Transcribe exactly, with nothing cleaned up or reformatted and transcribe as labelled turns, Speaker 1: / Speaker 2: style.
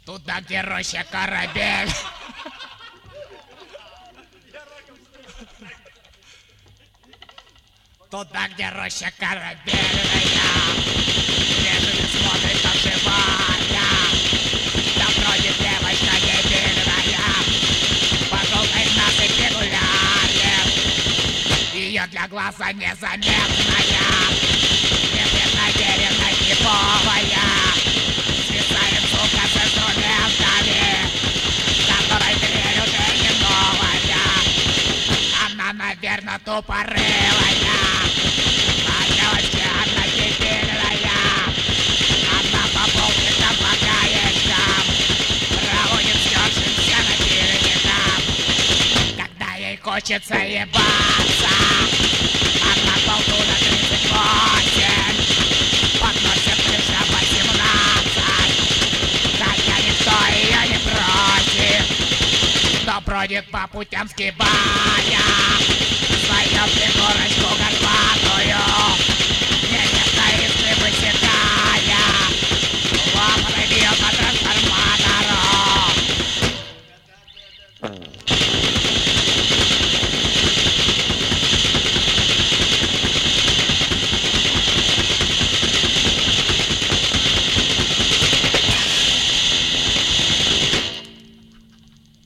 Speaker 1: Туда, где роща корабель. Туда, где роща корабельная. Лежит и смотрит, как живая. Там вроде девочка дебильная. По желтой насыпи гуляет. Ее для глаза незаметная. Лежит намеренно типовая. Свисает, сука, с инструментами, которой дверь уже не новая. Она, наверное, тупорылая. А девочка одна дебильная. Она по полкам помогается. Проводит съёжимся напильником. Когда ей хочется ебаться, она болту на тридцать восемь. Подносит лишь по семнадцать. Хотя никто ее не просит. Кто бродит по путям сгибая свою фигуру